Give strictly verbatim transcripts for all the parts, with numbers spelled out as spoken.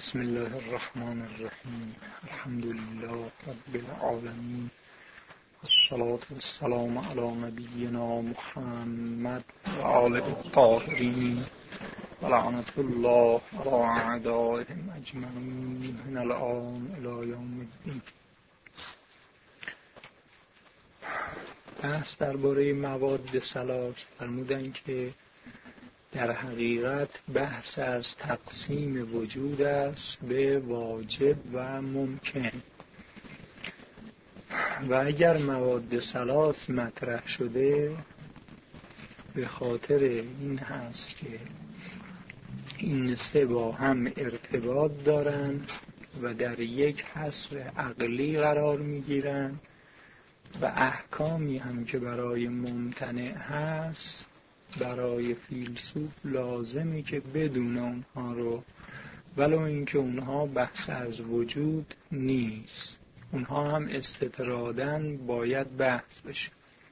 بسم الله الرحمن الرحیم. الحمد لله رب العالمین، الصلاة والسلام علی نبینا محمد و آله الطاهرین و لعنة الله علی اعدائهم اجمعین من الآن الی یوم الدین. بحث درباره مواد ثلاث فرمودن که در حقیقت بحث از تقسیم وجود است به واجب و ممکن، و اگر مواد ثلاث مطرح شده به خاطر این هست که این سه با هم ارتباط دارند و در یک حصر عقلی قرار میگیرند و احکامی هم که برای ممتنع هست برای فیلسوف لازمه که بدون اونها رو، ولو اینکه اونها بحث از وجود نیست، اونها هم استطراداً باید بحث بشه.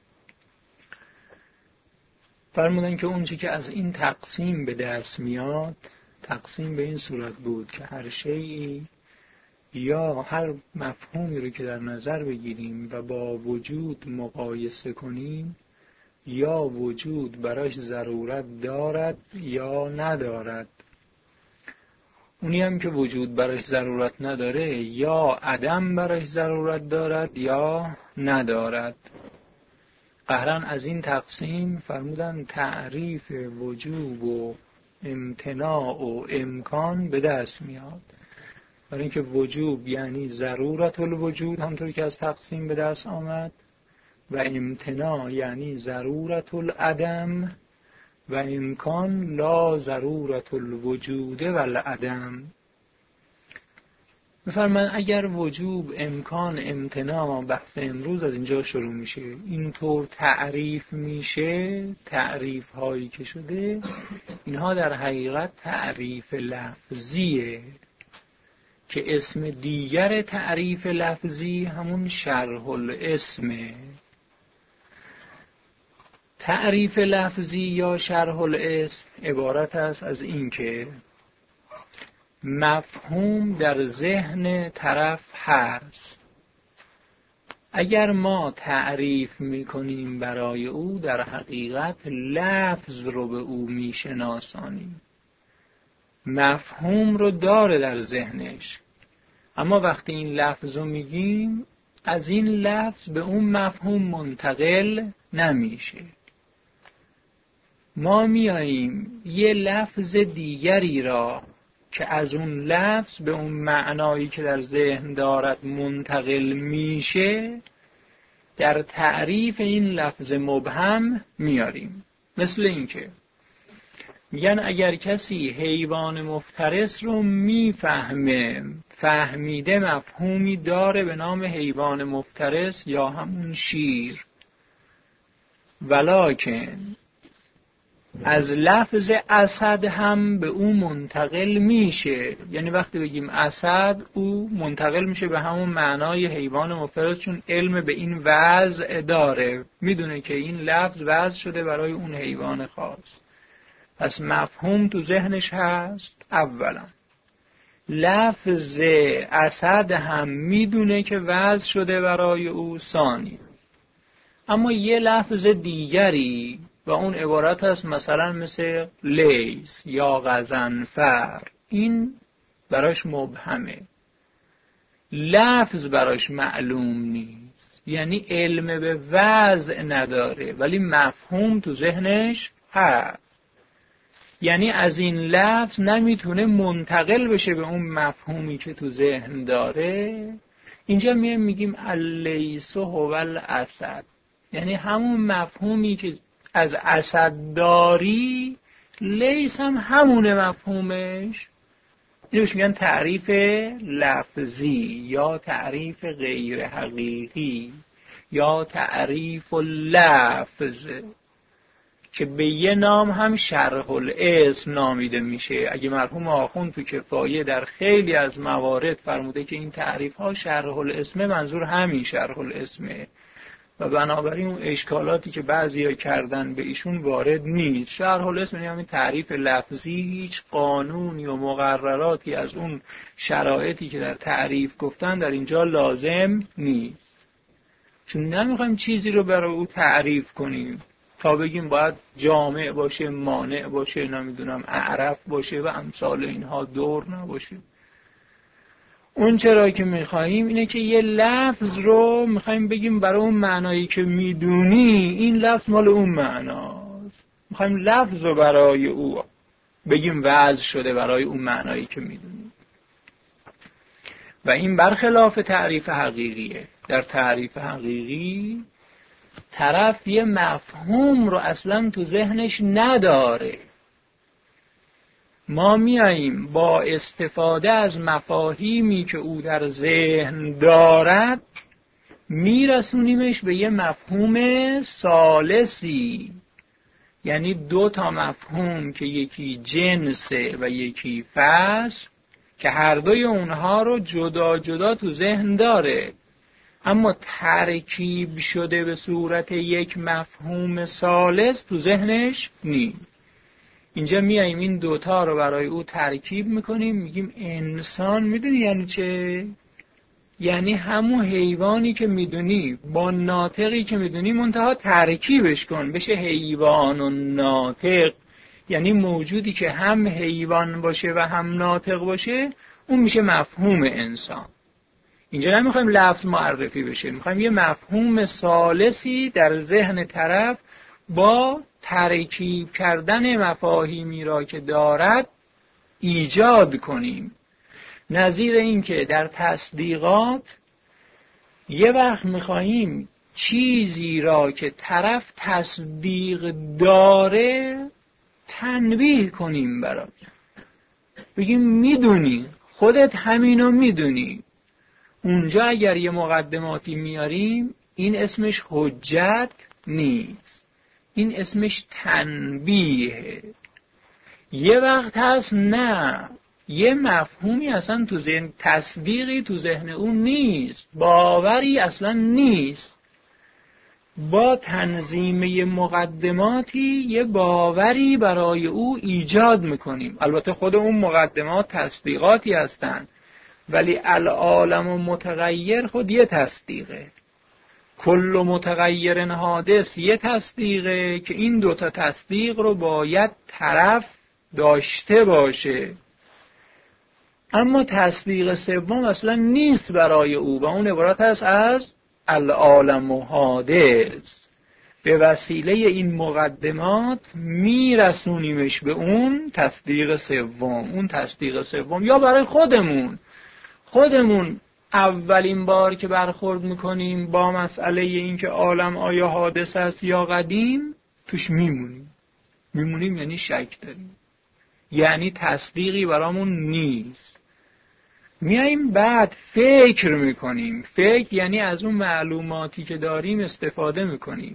فرمودن که اون چی که از این تقسیم به دست میاد، تقسیم به این صورت بود که هر شیئی یا هر مفهومی رو که در نظر بگیریم و با وجود مقایسه کنیم، یا وجود براش ضرورت دارد یا ندارد. اونی هم که وجود براش ضرورت نداره یا عدم براش ضرورت دارد یا ندارد. قهرن از این تقسیم فرمودن تعریف وجوب و امتناع و امکان به دست میاد. برای اینکه وجوب یعنی ضرورت الوجود همطور که از تقسیم به دست آمد، و امتناع یعنی ضرورت العدم، و امکان لا ضرورت الوجود و العدم. می‌فرمایند اگر وجوب، امکان، امتناع، بحث امروز از اینجا شروع میشه، اینطور تعریف میشه، تعریف هایی که شده اینها در حقیقت تعریف لفظیه که اسم دیگر تعریف لفظی همون شرح الاسمه. تعریف لفظی یا شرح الاسم عبارت است از این که مفهوم در ذهن طرف هست، اگر ما تعریف میکنیم برای او در حقیقت لفظ رو به او میشناسانیم، مفهوم رو داره در ذهنش، اما وقتی این لفظ رو میگیم از این لفظ به اون مفهوم منتقل نمیشه. ما میاییم یه لفظ دیگری را که از اون لفظ به اون معنایی که در ذهن دارد منتقل میشه در تعریف این لفظ مبهم میاریم. مثل این که میگن اگر کسی حیوان مفترس رو میفهمه، فهمیده مفهومی داره به نام حیوان مفترس یا همون شیر، ولکن از لفظ اسد هم به او منتقل میشه، یعنی وقتی بگیم اسد او منتقل میشه به همون معنای حیوان مفترس، چون علم به این وضع داره، میدونه که این لفظ وضع شده برای اون حیوان خاص، پس مفهوم تو ذهنش هست. اولا لفظ اسد هم میدونه که وضع شده برای او. ثانی اما یه لفظ دیگری و اون عبارت است مثلا مثل لیس یا غضنفر، این براش مبهمه، لفظ براش معلوم نیست، یعنی علم به وضع نداره ولی مفهوم تو ذهنش هست، یعنی از این لفظ نمیتونه منتقل بشه به اون مفهومی که تو ذهن داره. اینجا میگیم میگیم اللیس هو الاسد، یعنی همون مفهومی که از اسد داری لیس هم همونه مفهومش. اینو میگن تعریف لفظی یا تعریف غیر حقیقی یا تعریف اللفظ که به یه نام هم شرح الاسم نامیده میشه. اگه مرحوم آخوند تو کفایه در خیلی از موارد فرموده که این تعریف ها شرح الاسم، منظور همین شرح الاسمه. و بنابراین اون اشکالاتی که بعضیا کردن به ایشون وارد نیست. شرح الاسم یعنی همین تعریف لفظی، هیچ قانونی و مقرراتی از اون شرایطی که در تعریف گفتن در اینجا لازم نیست، چون نمیخوایم چیزی رو برای او تعریف کنیم تا بگیم باید جامع باشه، مانع باشه، نمیدونم اعرف باشه و امثال اینها، دور نباشه. اون چرا که میخواییم اینه که یه لفظ رو میخواییم بگیم برای اون معنایی که میدونی این لفظ مال اون معناست، میخواییم لفظ رو برای او بگیم وضع شده برای اون معنایی که میدونی. و این برخلاف تعریف حقیقیه. در تعریف حقیقی طرف یه مفهوم رو اصلا تو ذهنش نداره، ما میاییم با استفاده از مفاهیمی که او در ذهن دارد میرسونیمش به یه مفهوم ثالثی، یعنی دو تا مفهوم که یکی جنسه و یکی فصل، که هر دوی اونها رو جدا جدا تو ذهن داره اما ترکیب شده به صورت یک مفهوم ثالث تو ذهنش نیست. اینجا میاییم این دوتا رو برای او ترکیب میکنیم، میگیم انسان. میدونی یعنی چه؟ یعنی همون حیوانی که میدونی با ناطقی که میدونی منتها ترکیبش کن بشه حیوان و ناطق، یعنی موجودی که هم حیوان باشه و هم ناطق باشه، اون میشه مفهوم انسان. اینجا نمیخوایم لفظ معرفی بشه، میخوایم یه مفهوم ثالثی در ذهن طرف با ترکیب کردن مفاهیمی را که دارد ایجاد کنیم. نظیر این که در تصدیقات یه وقت میخواییم چیزی را که طرف تصدیق داره تنبیه کنیم برای، بگیم میدونی، خودت همینو میدونی. اونجا اگر یه مقدماتی میاریم این اسمش حجت نیست، این اسمش تنبیه. یه وقت هست نه، یه مفهومی اصلا تو ذهن، تصدیقی تو ذهن اون نیست، باوری اصلا نیست، با تنظیم مقدماتی یه باوری برای او ایجاد میکنیم. البته خود اون مقدمات تصدیقاتی هستن، ولی العالم و متغیر خود یه تصدیقه، کل متغیر حادث یه تصدیقه که این دوتا تصدیق رو باید طرف داشته باشه. اما تصدیق سوم اصلا نیست برای او و اون عبارت است از العالم و حادث. به وسیله این مقدمات میرسونیمش به اون تصدیق سوم. اون تصدیق سوم یا برای خودمون خودمون اولین بار که برخورد میکنیم با مسئله این که عالم آیا حادث است یا قدیم، توش میمونیم. میمونیم یعنی شک داریم، یعنی تصدیقی برامون نیست. میاییم بعد فکر میکنیم. فکر یعنی از اون معلوماتی که داریم استفاده میکنیم.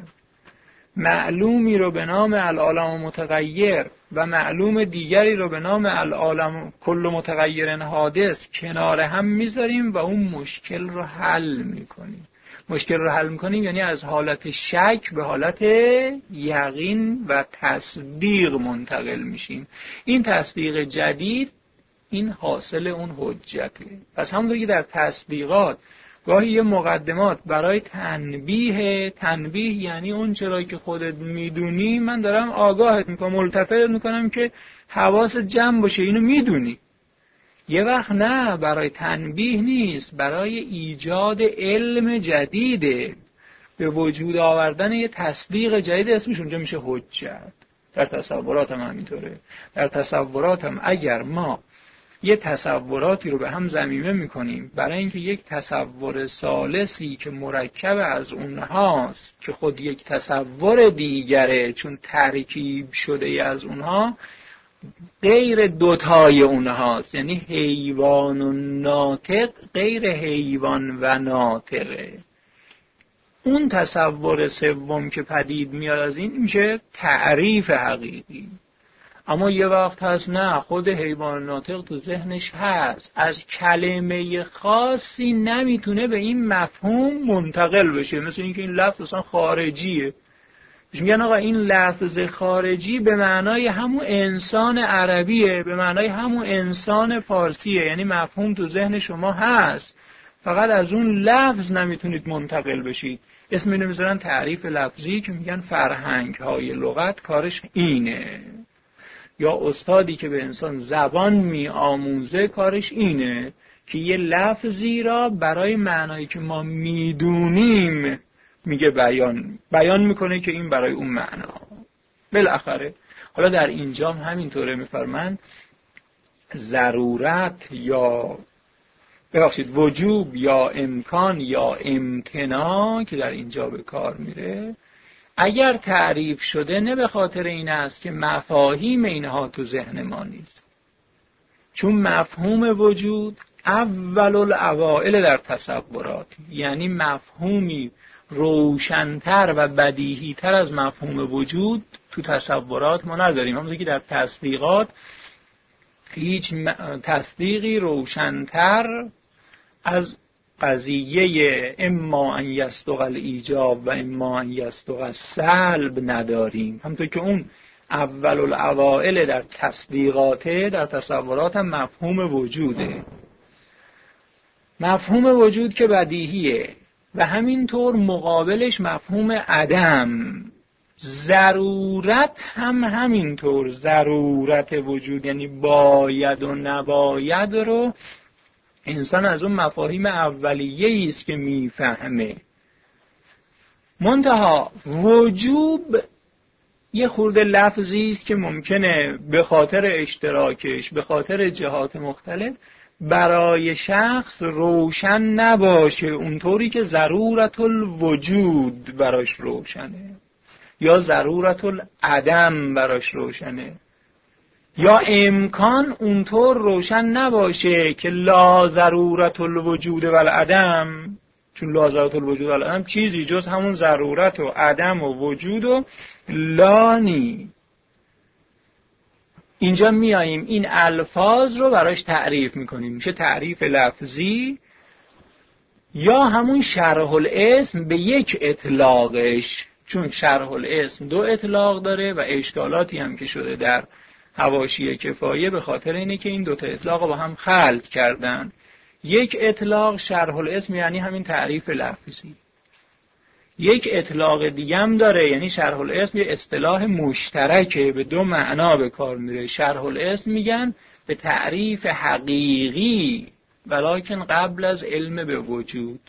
معلومی رو به نام العالم متغیر و معلوم دیگری رو به نام العالم کل متغیر حادث کنار هم میذاریم و اون مشکل رو حل میکنیم. مشکل رو حل میکنیم یعنی از حالت شک به حالت یقین و تصدیق منتقل میشیم. این تصدیق جدید این حاصل اون حجته. پس همونطور که در تصدیقات گاهی یه مقدمات برای تنبیه، تنبیه یعنی اون چرا که خودت میدونی من دارم آگاهت میکنم، ملتفت میکنم که حواست جمع باشه، اینو میدونی. یه وقت نه، برای تنبیه نیست، برای ایجاد علم جدیده، به وجود آوردن یه تصدیق جدید، اسمش اونجا میشه حجت. در تصورات هم همینطوره. در تصورات هم اگر ما یه تصوراتی رو به هم ضمیمه میکنیم برای اینکه یک تصور ثالثی که مرکب از اونهاست که خود یک تصور دیگره چون ترکیب شده از اونها، غیر دوتای اونهاست، یعنی حیوان و ناطق غیر حیوان و ناطقه. اون تصور سوم که پدید میاد از این میشه تعریف حقیقی. اما یه وقت هست نه، خود حیوان ناطق تو ذهنش هست، از کلمه خاصی نمیتونه به این مفهوم منتقل بشه، مثل اینکه این لفظ اصلا خارجیه. میگن آقا این لفظ خارجی به معنای همون انسان عربیه، به معنای همون انسان فارسیه، یعنی مفهوم تو ذهن شما هست، فقط از اون لفظ نمیتونید منتقل بشید. اسم اینو میذارن تعریف لفظی که میگن فرهنگ های لغت کارش اینه. یا استادی که به انسان زبان می آموزه کارش اینه که یه لفظی را برای معنایی که ما میدونیم میگه بیان بیان میکنه که این برای اون معنا. بالاخره حالا در اینجا همینطوره، میفرمند ضرورت یا ببخشید وجوب یا امکان یا امتناع که در اینجا به کار میره، اگر تعریف شده نه به خاطر این است که مفاهیم اینها تو ذهن ما نیست، چون مفهوم وجود اول الاوائل در تصورات، یعنی مفهومی روشن‌تر و بدیهی‌تر از مفهوم وجود تو تصورات ما نداریم. همونطور که در تصدیقات هیچ تصدیقی روشن‌تر از قضیه اما ان یصدق الایجاب و اما ان یصدق السلب نداریم. همونطور که اون اول الاوائل در تصدیقاته، در تصورات هم مفهوم وجوده، مفهوم وجود که بدیهیه، و همینطور مقابلش مفهوم عدم. ضرورت هم همینطور، ضرورت وجود یعنی باید و نباید رو انسان از اون مفاهیم اولیه‌ای است که میفهمه. منتها وجوب یه خورده لفظی است که ممکنه به خاطر اشتراکش، به خاطر جهات مختلف برای شخص روشن نباشه اونطوری که ضرورت الوجود براش روشنه، یا ضرورت العدم براش روشنه، یا امکان اونطور روشن نباشه که لا ضرورت الوجود و العدم، چون لا ضرورت الوجود و العدم چیزی جز همون ضرورت و عدم و وجود و لا نی. اینجا میاییم این الفاظ رو براش تعریف میکنیم، میشه تعریف لفظی یا همون شرح الاسم به یک اطلاقش، چون شرح الاسم دو اطلاق داره و اشکالاتی هم که شده در حواشی کفایه به خاطر اینه که این دوتا اطلاق با هم خلط کردن. یک اطلاق شرح الاسم یعنی همین تعریف لفظی، یک اطلاق دیگه هم داره یعنی شرح الاسم یه اصطلاح مشترکه، به دو معنا به کار میره. شرح الاسم میگن به تعریف حقیقی ولکن قبل از علم به وجود.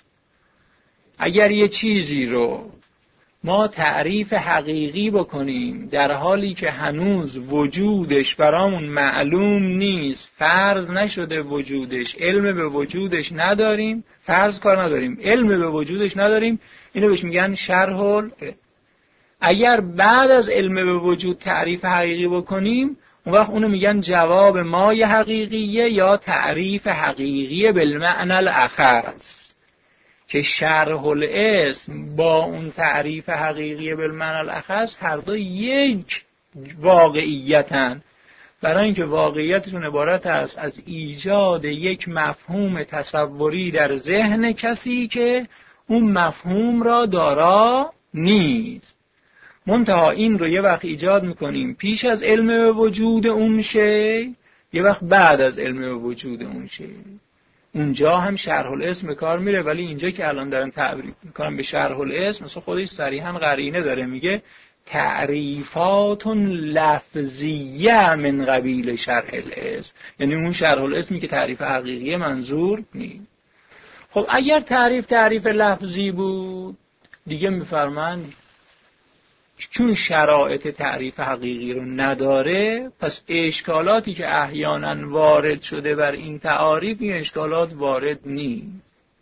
اگر یه چیزی رو ما تعریف حقیقی بکنیم در حالی که هنوز وجودش برامون معلوم نیست، فرض نشده وجودش، علم به وجودش نداریم، فرض کار نداریم، علم به وجودش نداریم، اینو بهش میگن شرح ال. اگر بعد از علم به وجود تعریف حقیقی بکنیم، اون وقت اونو میگن جواب مای حقیقیه یا تعریف حقیقی بالمعنى الاخص، که شرح الاسم با اون تعریف حقیقی بالمعنى الاخص هر دو یک واقعیتن، برای اینکه واقعیتشون عبارت است از ایجاد یک مفهوم تصوری در ذهن کسی که اون مفهوم را دارا نیست. منتها این رو یه وقت ایجاد میکنیم پیش از علم به وجود اون شی، یه وقت بعد از علم به وجود اون شی. اونجا هم شرح الاسم به کار میره، ولی اینجا که الان دارن تعریف میکنن به شرح الاسم، مثلا خودش صریحا قرینه داره، میگه تعریفات لفظیه من قبیل شرح الاسم، یعنی اون شرح الاسمی که تعریف حقیقی منظور نیست. خب اگر تعریف تعریف لفظی بود دیگه میفرمند چون شرایط تعریف حقیقی رو نداره، پس اشکالاتی که احیانا وارد شده بر این تعاریف این اشکالات وارد نیست.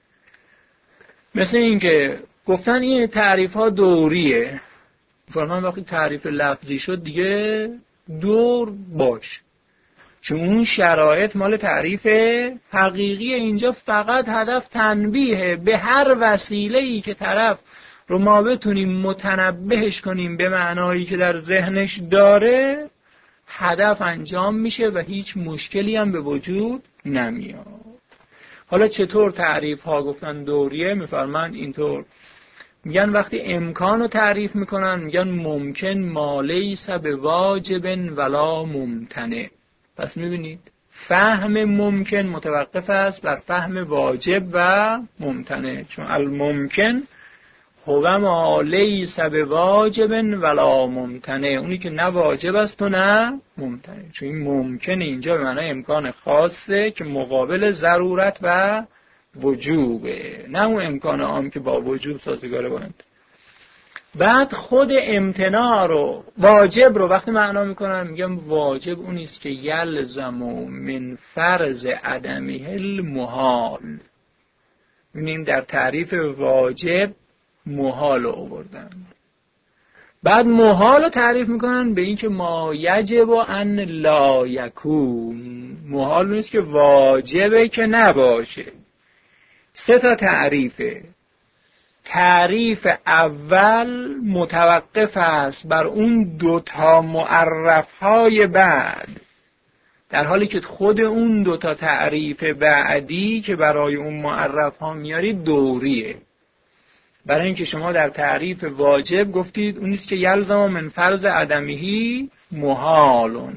مثل این که گفتن این تعریف ها دوریه، فرمان وقتی تعریف لفظی شد دیگه دور باش، چون اون شرایط مال تعریف حقیقی. اینجا فقط هدف تنبیه به هر وسیله‌ای که طرف رو ما بتونیم متنبهش کنیم به معنایی که در ذهنش داره، هدف انجام میشه و هیچ مشکلی هم به وجود نمیاد. حالا چطور تعریف ها گفتن دوریه؟ میفرمند اینطور، میگن وقتی امکان رو تعریف میکنن میگن ممکن ما لیس بواجب ولا ممتنع. پس میبینید فهم ممکن متوقف است بر فهم واجب و ممتنع، چون الممکن هو ما لیس بواجب ولا ممتنع، اونی که نه واجب است و نه ممتنع. چون این ممکن اینجا به معنای امکان خاصه که مقابل ضرورت و وجوبه، نه اون امکان عام که با وجوب سازگاره باند. بعد خود امتناع رو، واجب رو وقتی معنا میکنن میگم واجب اونیست که یلزم من فرض عدمه المحال. ببینیم در تعریف واجب محال رو آوردن. بعد محال رو تعریف میکنن به این که ما یجب ان لا یکون. محال نیست که واجبه که نباشه. سه تا تعریفه. تعریف اول متوقف است بر اون دوتا معرفهای بعد، در حالی که خود اون دوتا تعریف بعدی که برای اون معرفها میاری دوریه. برای اینکه شما در تعریف واجب گفتید اون نیست که یلزم من فرض عدمهی محالون،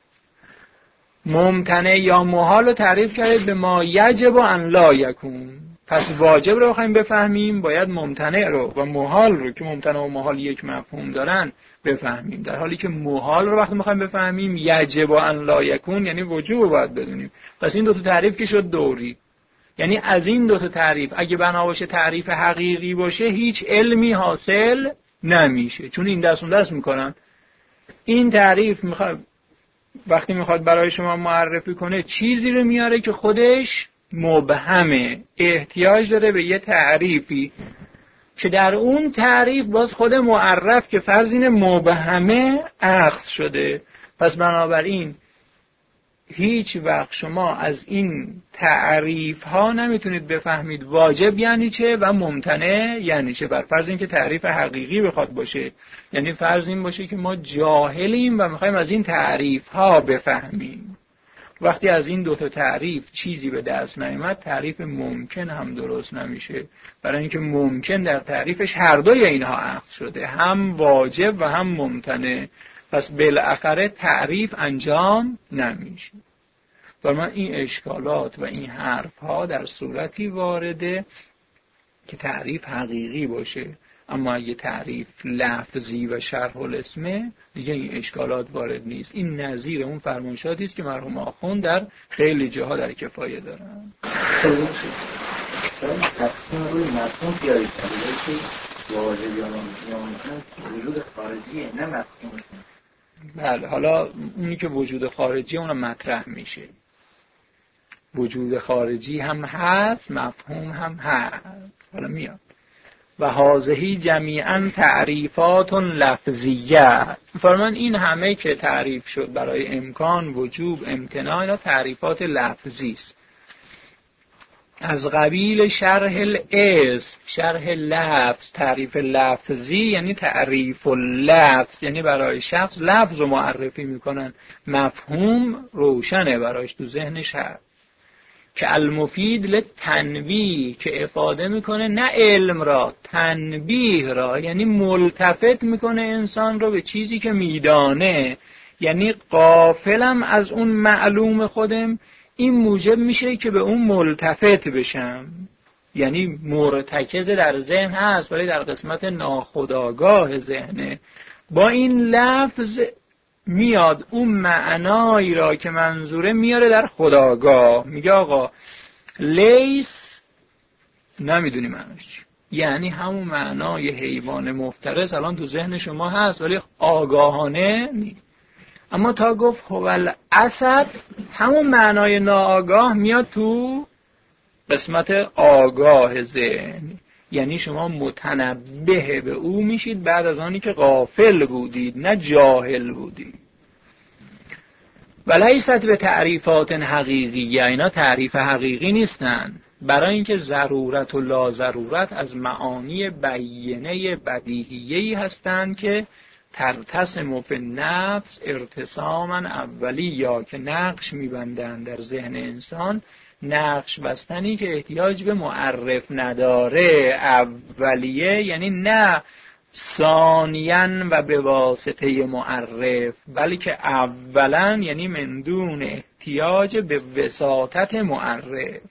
ممتنع یا محال رو تعریف کردید به ما یجب ان لا یکون. پس واجب رو بخوایم بفهمیم باید ممتنع رو و محال رو که ممتنع و محال یک مفهوم دارن بفهمیم، در حالی که محال رو وقتی میخوایم بفهمیم یجب ان لا یکون یعنی وجوب رو باید بدونیم. پس این دو تا تعریف که شد دوری. یعنی از این دو تا تعریف اگه بنا باشه تعریف حقیقی باشه هیچ علمی حاصل نمیشه، چون این دست اون دست میکنن. این تعریف میخواد وقتی میخواد برای شما معرفی کنه چیزی رو میاره که خودش مبهمه، احتیاج داره به یه تعریفی که در اون تعریف باز خود معرف که فرض اینه مبهمه اخذ شده. پس بنابراین هیچ وقت شما از این تعریف ها نمیتونید بفهمید واجب یعنی چه و ممتنع یعنی چه، بر فرض اینکه تعریف حقیقی بخواد باشه. یعنی فرض این باشه که ما جاهلیم و میخوایم از این تعریف ها بفهمیم. وقتی از این دوتا تعریف چیزی به دست نیامد تعریف ممکن هم درست نمیشه، برای اینکه ممکن در تعریفش هر دوی اینها اخذ شده، هم واجب و هم ممتنع. پس بالاخره تعریف انجام نمیشه. و من این اشکالات و این حرف ها در صورتی وارده که تعریف حقیقی باشه، اما اگه تعریف لفظی و شرح الاسمه دیگه این اشکالات وارد نیست. این نظیر اون فرمایشاتی است که مرحوم آخوند در خیلی جاها در کفایه دارن. تقسیم روی مفهوم پیاری کرده که واجب یا ممکن وجود خارجیه نه مفهوم. بله، حالا اونی که وجود خارجی اون مطرح میشه. وجود خارجی هم هست، مفهوم هم هست. حالا میاد و هذه جمیعا تعریفات لفظیه. فرمان این همه که تعریف شد برای امکان، وجوب، امتناع، اینا تعریفات لفظی است. از قبیل شرح الاسم، شرح لفظ. تعریف لفظی یعنی تعریف اللفظ، یعنی برای شخص لفظ رو معرفی میکنن، مفهوم روشنه برایش تو ذهنش هست. که المفید لتنبیه، که افاده میکنه نه علم را، تنبیه را، یعنی ملتفت میکنه انسان رو به چیزی که میدانه. یعنی غافلم از اون معلوم خودم، این موجب میشه که به اون ملتفت بشم. یعنی مرتکز در ذهن هست ولی در قسمت ناخودآگاه ذهنه. با این لفظ میاد اون معنایی را که منظوره میاره در خودآگاه. میگه آقا لیس نمیدونی معنیش، یعنی همون معنای حیوان مفترس الان تو ذهن شما هست ولی آگاهانه نیست. اما تا گفت هو الاسد، همون معنای ناآگاه میاد تو قسمت آگاه ذهن. یعنی شما متنبه به او میشید بعد از آنی که غافل بودید، نه جاهل بودید. ولیست به تعریفات حقیقیه، اینا تعریف حقیقی نیستن، برای اینکه ضرورت و لا ضرورت از معانی بینه بدیهیه‌ای هستند که ترتسم فی النفس ارتساما اولیا، که نقش میبندن در ذهن انسان، نقش بستنی که احتیاج به معرف نداره. اولیه یعنی نه ثانیاً و به واسطه معرف، بلکه اولاً یعنی من دون احتیاج به وساطت معرف.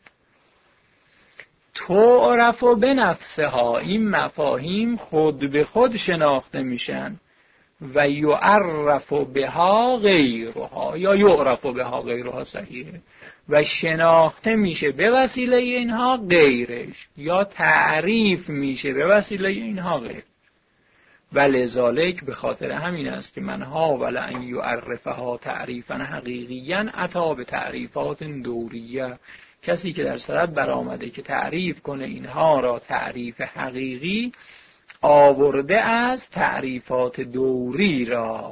تعرف به نفسها، این مفاهیم خود به خود شناخته میشن. و یعرف بها غیرها، یا یعرف بها غیرها صحیحه، و شناخته میشه به وسیله اینها غیرش، یا تعریف میشه به وسیله اینها غیر. ولذالک، به خاطر همین است که من حاول ان یعرفها تعریفا حقیقیا اتی به تعریفات دوریه، کسی که در صدد برآمده که تعریف کنه اینها را تعریف حقیقی، آورده از تعریفات دوری را.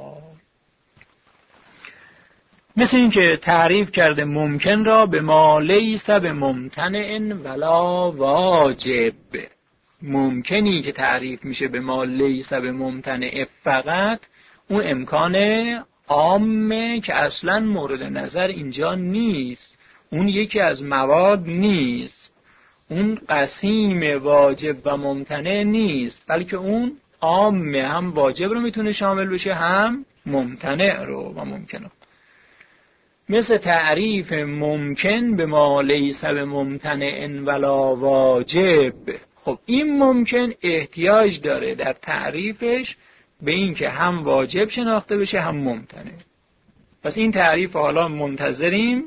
مثل این که تعریف کرده ممکن را به ما لیس به ممتنع ولا واجب. ممکنی که تعریف میشه به ما لیس به ممتنع، فقط اون امکان عامه که اصلا مورد نظر اینجا نیست، اون یکی از مواد نیست، اون قسیم واجب و ممتنع نیست، بلکه اون عامه، هم واجب رو میتونه شامل بشه هم ممتنع رو و ممکن رو. مثل تعریف ممکن به ما لیس به ممتنع ولا واجب. خب این ممکن احتیاج داره در تعریفش به این که هم واجب شناخته بشه هم ممتنع. پس این تعریف حالا منتظریم.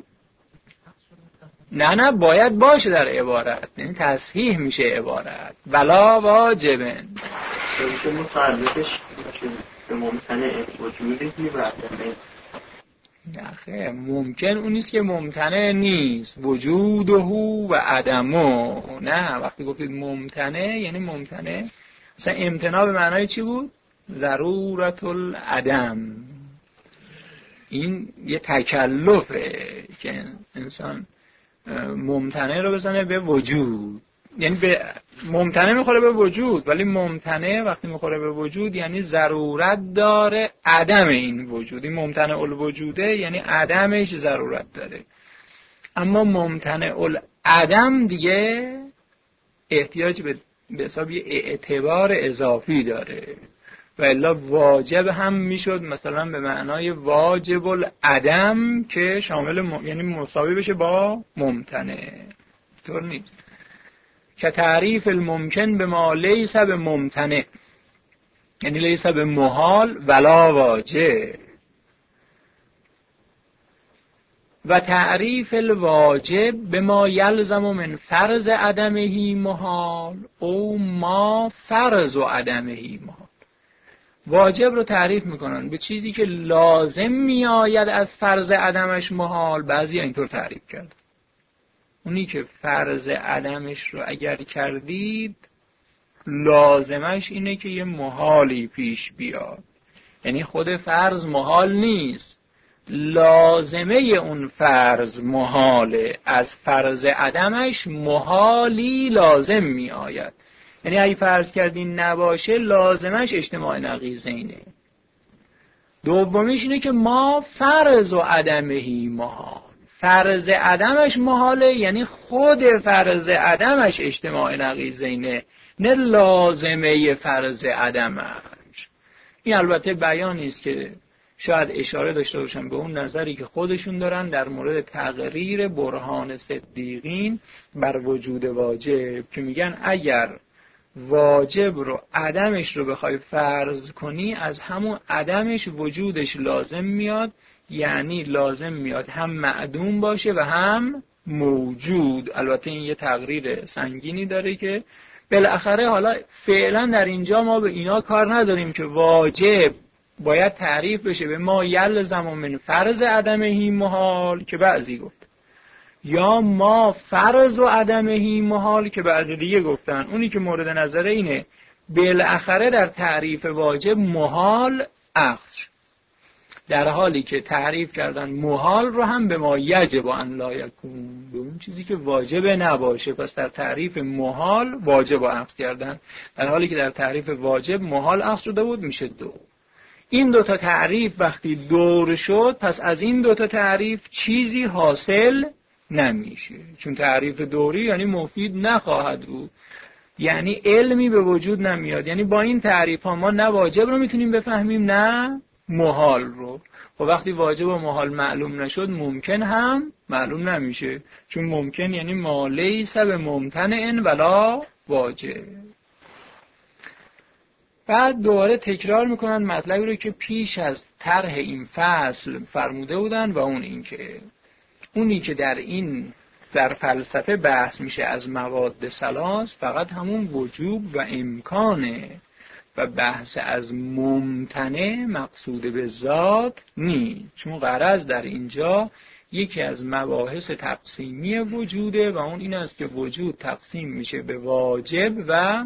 نه نه باید باشه در عبارت، یعنی تصحیح میشه عبارت ولا واجبن. که متعلقش به ممتنع وجودی میبرده. نه خیلی ممکن اون نیست که ممتنع نیست، وجوده و عدمه. نه، وقتی گفتید ممتنع یعنی ممتنع مثلا امتناع به معنای چی بود؟ ضرورت العدم. این یه تکلفه که انسان ممتنع رو بزنه به وجود، یعنی به ممتنع میخوره به وجود، ولی ممتنع وقتی میخوره به وجود یعنی ضرورت داره عدم این وجود. این ممتنع الوجوده یعنی عدمش ضرورت داره، اما ممتنع العدم دیگه احتیاج به به حساب یه اعتبار اضافی داره، و الا واجب هم میشد مثلا به معنای واجب العدم که شامل م... یعنی مساوی بشه با ممتنع. طور نیست. که تعریف الممکن به ما لیس به ممتنع، یعنی لیس به محال ولا واجب. و تعریف الواجب به ما یلزم من فرض عدمه محال او ما فرض عدمه محال. واجب رو تعریف میکنن به چیزی که لازم میآید از فرض عدمش محال. بعضی اینطور تعریف کرد، اونی که فرض عدمش رو اگر کردید لازمش اینه که یه محالی پیش بیاد، یعنی خود فرض محال نیست، لازمه اون فرض محاله، از فرض عدمش محالی لازم می آید. یعنی اگه فرض کردین نباشه لازمش اجتماع نقیضینه. دومیش اینه که ما فرض و عدمهی محال، فرض عدمش محاله یعنی خود فرض عدمش اجتماع نقیضینه، نه لازمه فرض عدمش. این البته بیانی است که شاید اشاره داشته باشن به اون نظری که خودشون دارن در مورد تقریر برهان صدیقین بر وجود واجب، که میگن اگر واجب رو عدمش رو بخوای فرض کنی از همون عدمش وجودش لازم میاد، یعنی لازم میاد هم معدوم باشه و هم موجود. البته این یه تقریر سنگینی داره که بالاخره حالا فعلا در اینجا ما به اینا کار نداریم که واجب باید تعریف بشه به ما یلزم من فرض عدمهی محال که بعضی گفت، یا ما فرض و عدمهی محال که بعضی دیگه گفتن. اونی که مورد نظره اینه بالاخره در تعریف واجب محال اخذ، در حالی که تعریف کردن محال رو هم به ما یجب ان لا یکون، به اون چیزی که واجب نباشه. پس در تعریف محال واجب اخذ کردن، در حالی که در تعریف واجب محال اخذ شده بود، میشه دو. این دوتا تعریف وقتی دور شد، پس از این دوتا تعریف چیزی حاصل نمیشه، چون تعریف دوری یعنی مفید نخواهد بود، یعنی علمی به وجود نمیاد. یعنی با این تعریف ها ما نه واجب رو میتونیم بفهمیم نه محال رو. و وقتی واجب و محال معلوم نشد، ممکن هم معلوم نمیشه، چون ممکن یعنی ما لیس بممتنع ولا واجب. بعد دوباره تکرار میکنن مطلبی رو که پیش از طرح این فصل فرموده بودن، و اون این که اونی که در این در فلسفه بحث میشه از مواد ثلاث فقط همون وجوب و امکانه و بحث از ممتنع مقصود به ذات نیست، چون غرض در اینجا یکی از مباحث تقسیمی وجوده و اون این است که وجود تقسیم میشه به واجب و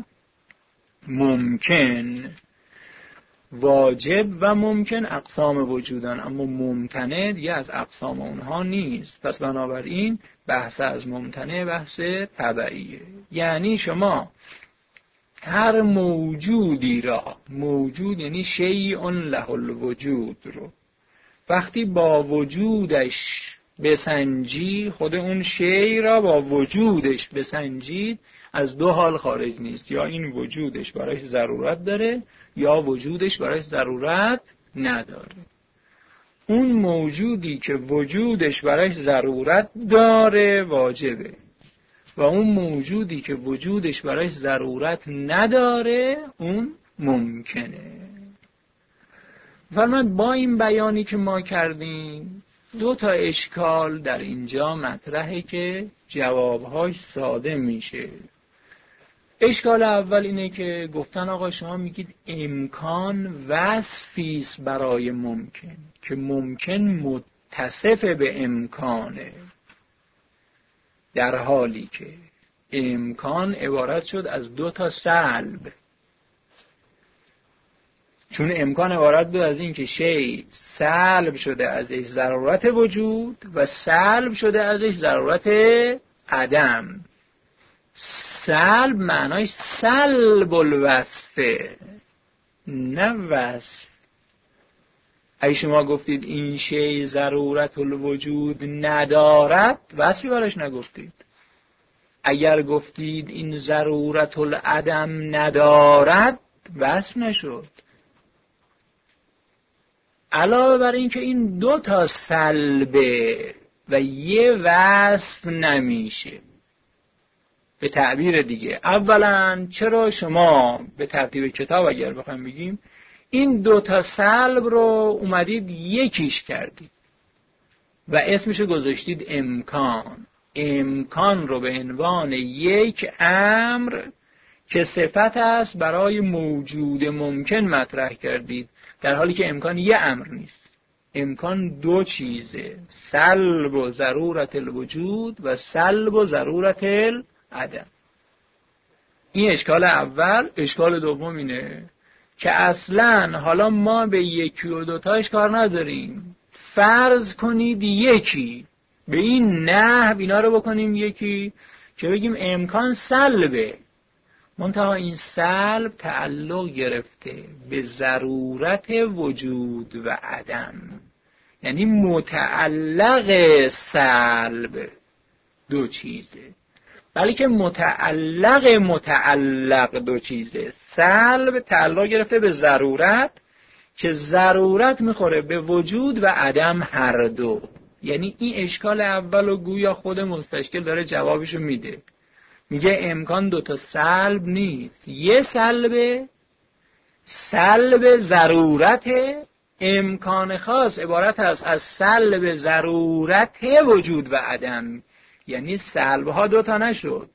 ممکن. واجب و ممکن اقسام وجودن، اما ممتنع دیگه از اقسام اونها نیست. پس بنابراین بحث از ممتنع بحث تبعیه. یعنی شما هر موجودی را، موجود یعنی شیء له الوجود رو، وقتی با وجودش بسنجی، خود اون شیء را با وجودش بسنجید، از دو حال خارج نیست، یا این وجودش برایش ضرورت داره یا وجودش برایش ضرورت نداره. اون موجودی که وجودش برایش ضرورت داره واجبه، و اون موجودی که وجودش برایش ضرورت نداره اون ممکنه. فرمود با این بیانی که ما کردیم دو تا اشکال در اینجا مطرحه که جوابهاش ساده میشه. اشکال اول اینه که گفتن آقا شما میگید امکان وصفیست برای ممکن که ممکن متصف به امکانه، در حالی که امکان عبارت شد از دو تا سلب. چون امکان عبارت بود از این که شی سلب شده ازش ضرورت وجود و سلب شده ازش ضرورت عدم. سلب معنای سلب الوصفه، نه وصف. اگه شما گفتید این شی ضرورت الوجود ندارد، وصفی براش نگفتید. اگر گفتید این ضرورت العدم ندارد، وصف نشد. علاوه بر این که این دو تا سلبه و یه وصف نمیشه. به تعبیر دیگه، اولا چرا شما به ترتیب کتاب اگر بخوایم بگیم این دو تا سلب رو اومدید یکیش کردید و اسمشو گذاشتید امکان. امکان رو به عنوان یک امر که صفت است برای موجود ممکن مطرح کردید، در حالی که امکان یه امر نیست. امکان دو چیزه، سلب و ضرورت الوجود و سلب و ضرورت العدم. این اشکال اول. اشکال دوم اینه که اصلا حالا ما به یکی و دوتاش کار نداریم. فرض کنید یکی، به این نحو اینا رو بکنیم یکی که بگیم امکان سلبه، منتها این سلب تعلق گرفته به ضرورت وجود و عدم، یعنی متعلق سلب دو چیزه، بلکه متعلق متعلق دو چیزه. سلب تعلق گرفته به ضرورت که ضرورت میخوره به وجود و عدم هر دو. یعنی این اشکال اول و گویا خود مستشکل داره جوابشو میده. میگه امکان دوتا سلب نیست، یه سلبه، سلب ضرورت. امکان خاص عبارت است از سلب ضرورت وجود و عدم، یعنی سلب ها دوتا نشد،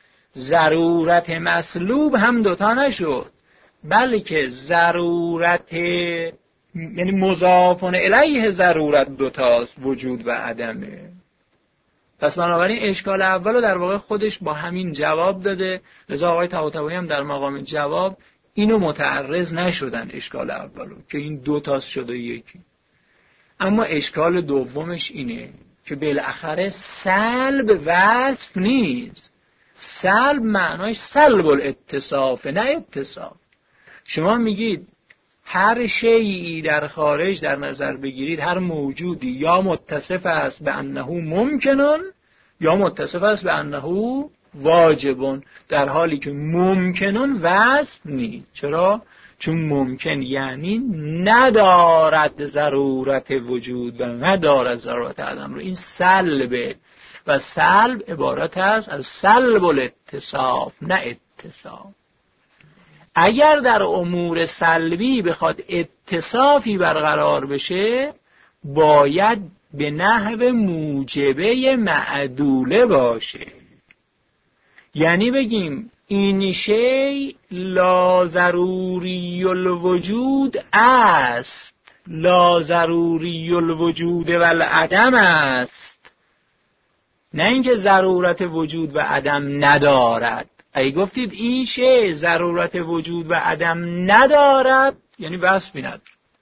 ضرورت مسلوب هم دوتا نشد، بلکه ضرورت یعنی مضافون الیه ضرورت دوتاست، وجود و عدمه. پس بنابراین اشکال اولو در واقع خودش با همین جواب داده، لذا آقای طباطبایی هم در مقام جواب اینو متعرض نشدن اشکال اولو که این دو تاست شده یکی. اما اشکال دومش اینه که بالاخره سلب وصف نیست. سلب معناش سلب الاتصاف، نه اتصاف. شما میگید هر شیئی در خارج در نظر بگیرید، هر موجودی یا متصف است به انه ممکنن یا متصف است به انه واجبن، در حالی که ممکنن وصف نیست. چرا؟ چون ممکن یعنی ندارد ضرورت وجود و ندارد ضرورت عدم رو. این سلبه و سلب عبارت است از سلب الاتصاف نه اتصاف. اگر در امور سلبی بخواد اتصافی برقرار بشه، باید به نحو موجبه معدوله باشه. یعنی بگیم این شی لا ضروری الوجود است، لا ضروری الوجود و العدم است، نه اینکه ضرورت وجود و عدم ندارد. اگه گفتید این شی ضرورت وجود و عدم ندارد، یعنی وصفی ندارد.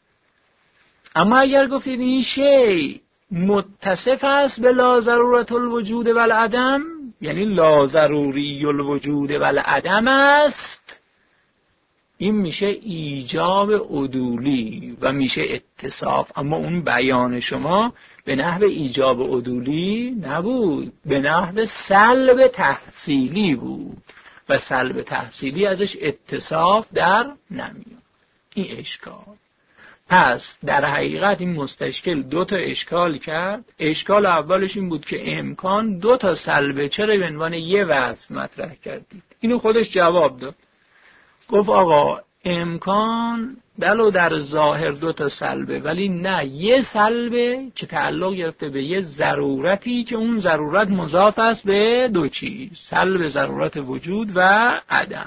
اما اگر گفتید این شی متصف است به لا ضرورت الوجود و العدم، یعنی لا ضروری الوجود و العدم است، این میشه ایجاب عدولی و میشه اتصاف. اما اون بیان شما به نحو ایجاب عدولی نبود، به نحو سلب تحصیلی بود و سلب تحصیلی ازش اتصاف در نمیاد. این اشکال. پس در حقیقت این مستشکل دو تا اشکال کرد. اشکال اولش این بود که امکان دو تا سلبه چرا به عنوان یه وصف مطرح کردید؟ اینو خودش جواب داد. گفت آقا امکان دلو در ظاهر دو تا سلبه، ولی نه، یه سلبه که تعلق گرفته به یه ضرورتی که اون ضرورت مضاف است به دو چیز، سلب ضرورت وجود و عدم.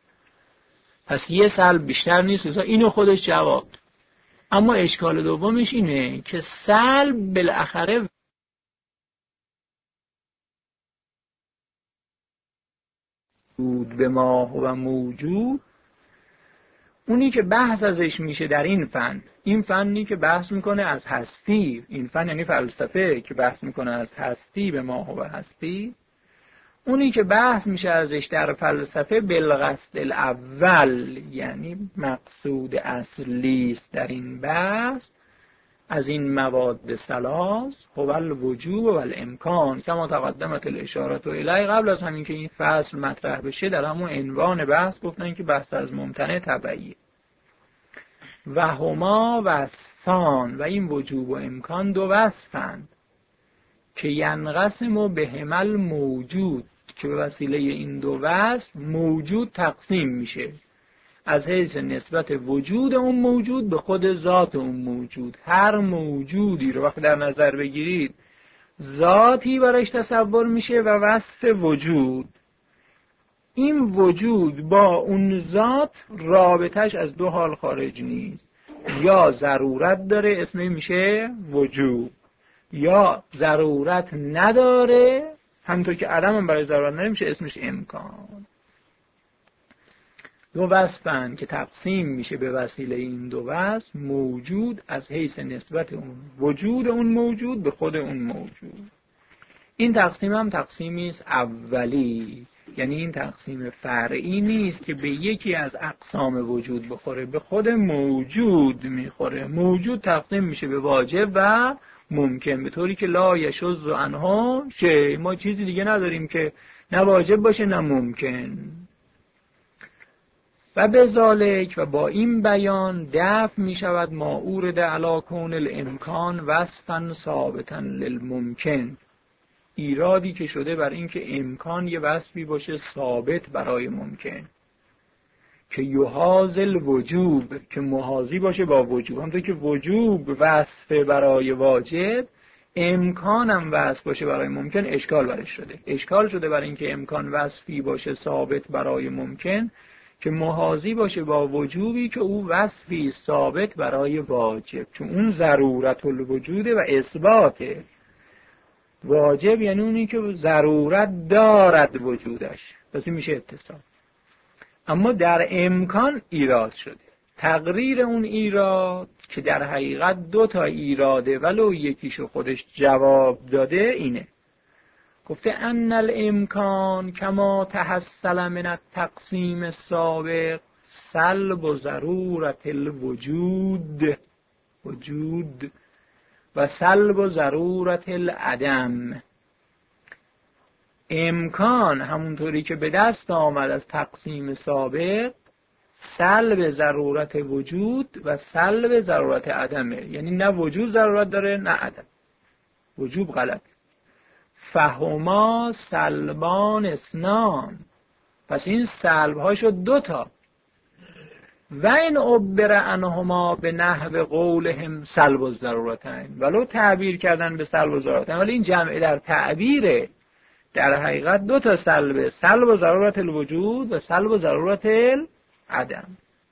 پس یه سلب بیشتر نیست. اینو خودش جواب داد. اما اشکال دومش اینه که سلب بالاخره وجود به ما و موجود، اونی که بحث ازش میشه در این فن، این فنی که بحث میکنه از هستی، این فن یعنی فلسفه که بحث میکنه از هستی به ما و هستی، اونی که بحث میشه ازش در فلسفه بالقصد الاول، یعنی مقصود اصلی است در این بحث از این مواد ثلاث، هو الوجوب و الامکان کما تقدمت الاشاره الیه. قبل از همین که این فصل مطرح بشه در همون عنوان بحث گفتن که بحث از ممتنع تبعیه و هما وصفان، و این وجوب و امکان دو وصفند که ینقسم بهما الموجود، که به وسیله این دو وصف موجود تقسیم میشه از حیث نسبت وجود اون موجود به خود ذات اون موجود. هر موجودی رو وقتی در نظر بگیرید ذاتی برایش تصور میشه و وصف وجود. این وجود با اون ذات رابطش از دو حال خارج نیست، یا ضرورت داره اسمش میشه وجود، یا ضرورت نداره همونطور که عدم هم برای ضرورت نداره میشه اسمش امکان. دو وصفن که تقسیم میشه به وسیله این دو وصف موجود از حیث نسبت اون وجود اون موجود به خود اون موجود. این تقسیم هم تقسیمی است اولی، یعنی این تقسیم فرعی نیست که به یکی از اقسام وجود بخوره، به خود موجود میخوره. موجود تقسیم میشه به واجب و ممکن، به طوری که لا یشذ عنها شیء، ما چیزی دیگه نداریم که نه واجب باشه نه ممکن. و به ذالک، و با این بیان دفع می شود ما اورد علی کون الامکان وصفا ثابتا للممکن، ایرادی که شده بر این که امکان یه وصفی باشه ثابت برای ممکن، که یحاذل وجوب، که محاذی باشه با وجوب. همونطور که وجوب وصف برای واجب، امکان هم وصف باشه برای ممکن. اشکال برش شده، اشکال شده برای این که امکان وصفی باشه ثابت برای ممکن که محاذی باشه با وجوبی که او وصفی ثابت برای واجب، چون اون ضرورت الوجوده و اثباته. واجب یعنی اونی که ضرورت دارد وجودش، پس این میشه اتصال. اما در امکان ایراد شده. تقریر اون ایراد که در حقیقت دو تا ایراده ولو یکیشو خودش جواب داده اینه. گفته ان الامکان کما تحصل من التقسیم السابق سلب و ضرورت الوجود وجود و سلب و ضرورت العدم. امکان همونطوری که به دست آمد از تقسیم سابق، سلب ضرورت وجود و سلب ضرورت عدمه. یعنی نه وجود ضرورت داره نه عدم. وجوب غلط. فهما سلبان اسنان، پس این سلب ها شد دوتا. و این عبر عنهما به نحو قولهم سلب الضرورتین، ولو تعبیر کردن به سلب الضرورتین، ولی این جمع در تعبیره. در حقیقت دو تا سلبه، سلب و ضرورت الوجود و سلب و ضرورت العدم.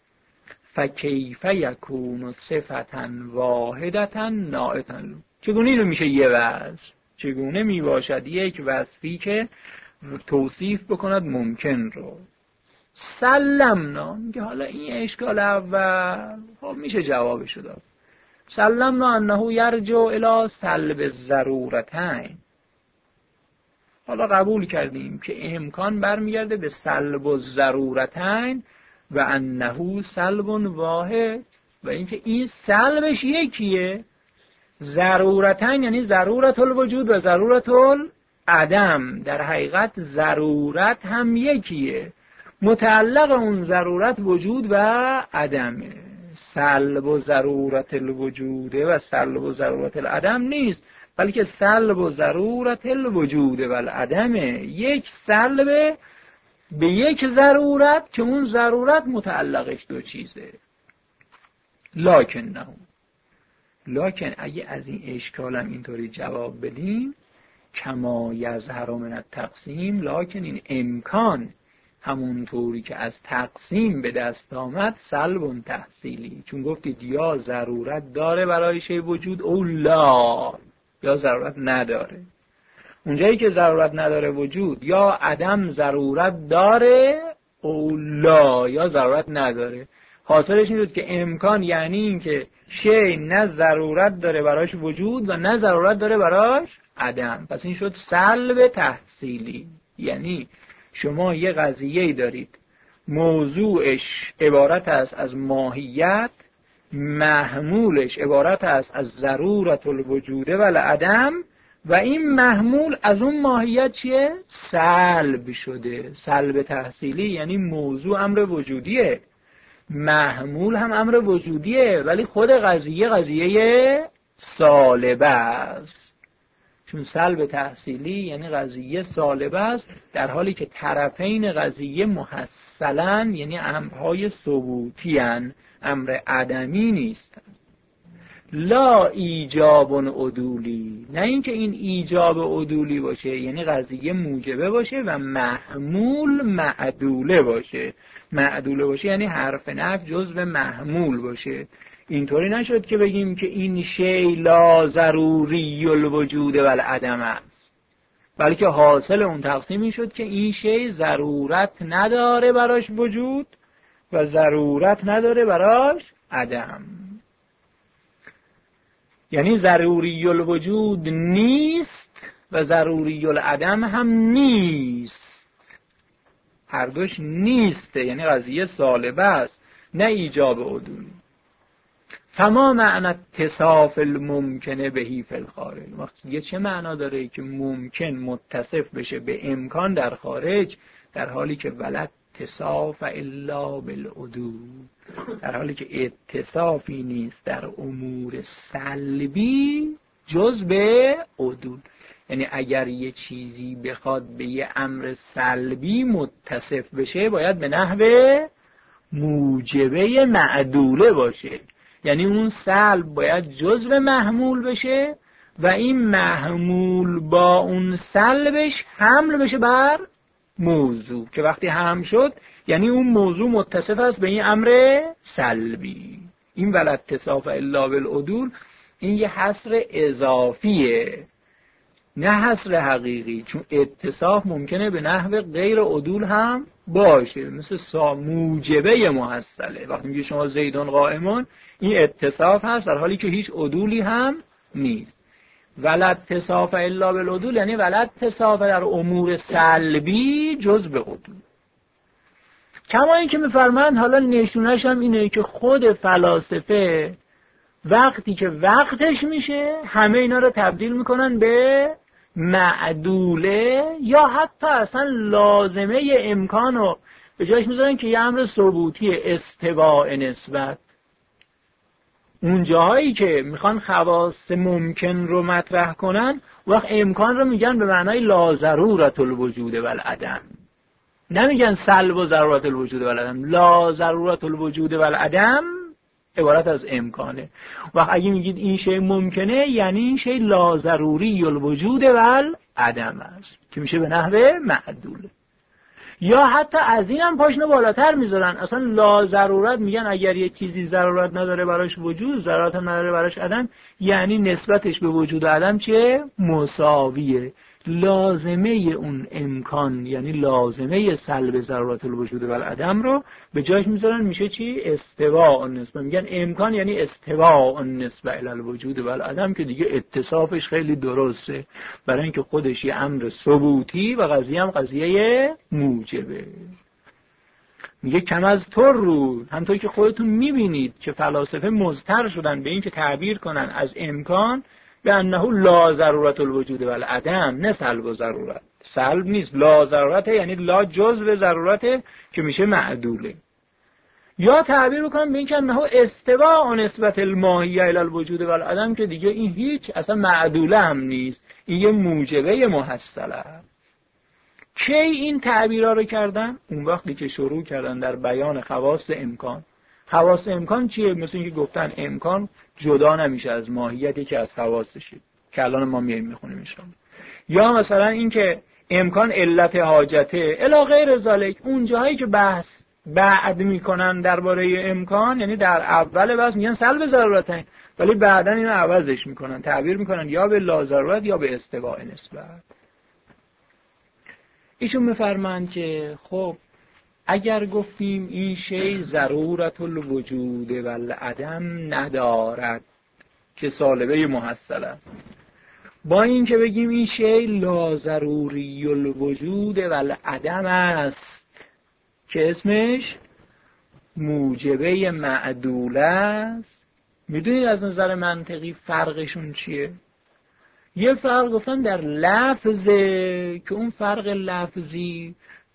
فکیف یکون صفتا واحدتا ناعتا. چگونه اینو میشه یه وصف؟ چگونه میباشد یک وصفی که توصیف بکند ممکن رو؟ سلمنا، میگه حالا این اشکال اول خب میشه جوابشو داد. سلمنا انه یرجع الی سلب الضرورتین. حالا قبول کردیم که امکان برمیگرده به سلب الضرورتین و انه سلب واحد، و اینکه این سلبش یکیه. ضرورتین یعنی ضرورت الوجود و ضرورت العدم. در حقیقت ضرورت هم یکیه، متعلق اون ضرورت وجود و عدمه. سلب و ضرورت الوجود و سلب و ضرورت العدم نیست، بلکه سلب و ضرورت الوجود و العدمه. یک سلب به یک ضرورت که اون ضرورت متعلقش دو چیزه. لکن نه لکن اگه از این اشکالم اینطوری جواب بدیم، کما یظهر من التقسیم، لکن این امکان همونطوری که از تقسیم به دست آمد سلب تحصیلی، چون گفتید یا ضرورت داره برای شی وجود او لا، یا ضرورت نداره. اونجایی که ضرورت نداره وجود، یا عدم ضرورت داره او لا، یا ضرورت نداره. حاصلش این بود که امکان یعنی این که شی نه ضرورت داره براش وجود و نه ضرورت داره براش عدم. پس این شد سلب تحصیلی. یعنی شما یه قضیه‌ای دارید موضوعش عبارت است از ماهیت، محمولش عبارت است از ضرورت الوجود و العدم، و این محمول از اون ماهیت چیه؟ سلب شده. سلب تحصیلی یعنی موضوع امر وجودیه، محمول هم امر وجودیه، ولی خود قضیه قضیه سالبه است. چون سلب تحصیلی یعنی قضیه سالبه است، در حالی که طرفین قضیه محصلن، یعنی امرهای ثبوتی هن، امر عدمی نیستن. لا ایجاب عدولی، نه اینکه این ایجاب عدولی باشه یعنی قضیه موجبه باشه و محمول معدوله باشه. معدوله باشه یعنی حرف نفی جزو محمول باشه. اینطوری نشد که بگیم که این شی لا ضروری الوجود و العدم است، بلکه حاصل اون تقسیمی شد که این شی ضرورت نداره براش وجود و ضرورت نداره براش عدم. یعنی ضروری الوجود نیست و ضروری العدم هم نیست. هر دوش نیسته، یعنی قضیه سالبه است، نه ایجاب عدولی. فما معنی اتصاف الممکنه بهی فی الخارج. یه چه معنا داره که ممکن متصف بشه به امکان در خارج، در حالی که ولد اتصاف الا بالعدول، در حالی که اتصافی نیست در امور سلبی جز به عدول. یعنی اگر یه چیزی بخواد به یه امر سلبی متصف بشه باید به نحو موجبه معدوله باشه. یعنی اون سلب باید جزو محمول بشه و این محمول با اون سلبش حمل بشه بر موضوع، که وقتی حمل شد یعنی اون موضوع متصف است به این امر سلبی. این ولا اتصاف الا بالعدول این یه حصر اضافیه، نه حصر حقیقی، چون اتصاف ممکنه به نحو غیر عدول هم باشه، مثل سا موجبه محصله. وقتی میگه شما زیدون قائمون، این اتصاف هست در حالی که هیچ عدولی هم نیست. ولا اتصاف الا بالعدول یعنی ولا اتصاف در امور سلبی جز به عدول. کما این که میفرمایند حالا نشونش هم اینه که خود فلاسفه وقتی که وقتش میشه همه اینا رو تبدیل میکنن به معدوله یا حتی اصلا لازمه امکان رو به جایش میذارن که یه امر ثبوتی استواء نسبت. اون جاهایی که میخوان خواص ممکن رو مطرح کنن وقت امکان رو میگن به معنای لا ضرورت الوجود والعدم، نمیگن سلب و ضرورت الوجود والعدم. لا ضرورت الوجود والعدم عبارت از امکانه. وقت اگه میگید این شی ممکنه یعنی این شی لا ضروری الوجود والعدم است که میشه به نحو معدوله. یا حتی از این هم پاشنه بالاتر میذارن، اصلا لا ضرورت میگن اگر یه چیزی ضرورت نداره براش وجود، ضرورت هم نداره براش عدم، یعنی نسبتش به وجود و عدم چیه؟ مساویه. لازمه اون امکان یعنی لازمه سلب ضرورت الوجود و العدم رو به جایش میذارن میشه چی؟ استواء النسبه. میگن امکان یعنی استواء النسبه الی الوجود و العدم که دیگه اتصافش خیلی درسته برای اینکه خودش یه امر ثبوتی و قضیه هم قضیه موجبه. میگه کم از طور رو همونطور که خودتون میبینید که فلاسفه مضطر شدن به این که تعبیر کنن از امکان به انه لا ضرورت الوجود والعدم، نه سلب و ضرورت. سلب نیست، لا ضرورت یعنی لا جزء ضرورت که میشه معدوله. یا تعبیر بکنم به این که انه استواء نسبت الماهیه الی الوجود والعدم که دیگه این هیچ اصلا معدوله هم نیست، این یه موجبه محصله. کی این تعبیرها رو کردن؟ اون وقتی که شروع کردن در بیان خواص امکان. خواص امکان چیه؟ مثل اینکه گفتن امکان جدا نمیشه از ماهیتی که از خواصشه که الان ما میایم میخونیم انشاءالله. یا مثلا اینکه امکان علت حاجته الی غیر ذالک. اون جاهایی که بحث بعد میکنن درباره امکان یعنی در اول بحث میگن سلب ضرورتین، ولی بعدا اینو عوضش میکنن، تعبیر میکنن یا به لا ضرورت یا به استواء نسبت. ایشون میفرمایند که خب اگر گفتیم این شی ضرورت الوجود والعدم ندارد که سالبه محصل است، با این که بگیم این شی لا ضروری الوجود والعدم است که اسمش موجبه معدوله است، میدونید از نظر منطقی فرقشون چیه؟ یه فرق گفتن در لفظه که اون فرق لفظی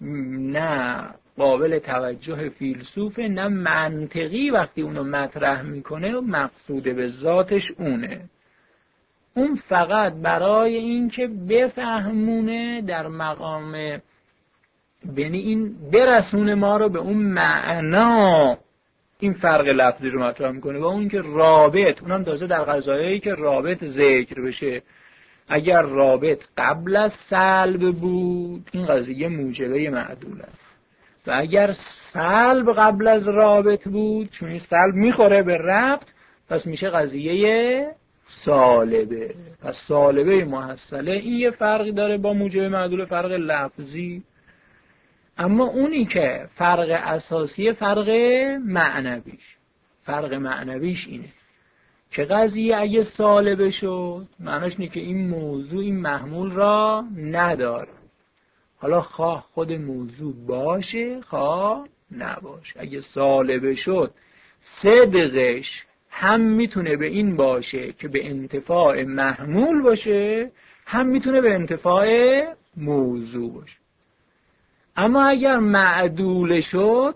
نه قابل توجه فیلسوفه نه منطقی. وقتی اونو مطرح میکنه مقصود به ذاتش اونه، اون فقط برای این که بفهمونه در مقام یعنی این برسونه ما رو به اون معنا، این فرق لفظی رو مطرح میکنه. و اون که رابط، اونم تازه در قضایایی که رابط ذکر بشه، اگر رابط قبل از سلب بود این قضیه موجبه معدول است و اگر سلب قبل از رابط بود چون این سلب میخوره به ربط پس میشه قضیه سالبه. پس سالبه محصله این یه فرقی داره با موجبه معدول، فرق لفظی. اما اونی که فرق اساسی فرق معنویش، فرق معنویش اینه که قضیه اگه سالبه شد معناش اینه که این موضوع این محمول را نداره، حالا خواه خود موضوع باشه خواه نباشه. اگه سالبه شد صدقش هم میتونه به این باشه که به انتفاع محمول باشه، هم میتونه به انتفاع موضوع باشه. اما اگر معدول شد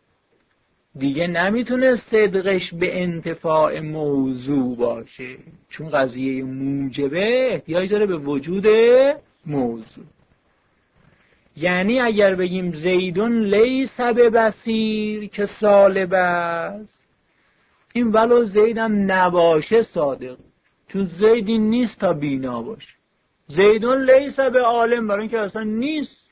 دیگه نمیتونه صدقش به انتفاع موضوع باشه، چون قضیه موجبه احتیاج داره به وجود موضوع. یعنی اگر بگیم زیدون لیس ببصیر که سالب است، این ولو زیدم نباشه صادق، چون زیدی نیست تا بینا باشه. زیدون لیس به عالم برای اینکه اصلا نیست.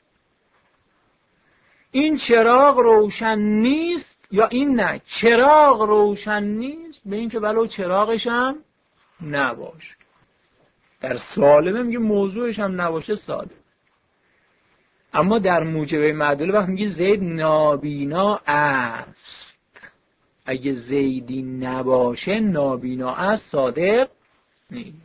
این چراغ روشن نیست یا این نه چراغ روشن نیست به اینکه ولو چراغش هم نباشه. در سالمه میگه موضوعش هم نباشه صادق. اما در موجبه معدوله وقت میگه زید نابینا است، اگه زیدی نباشه نابینا است صادق نیست.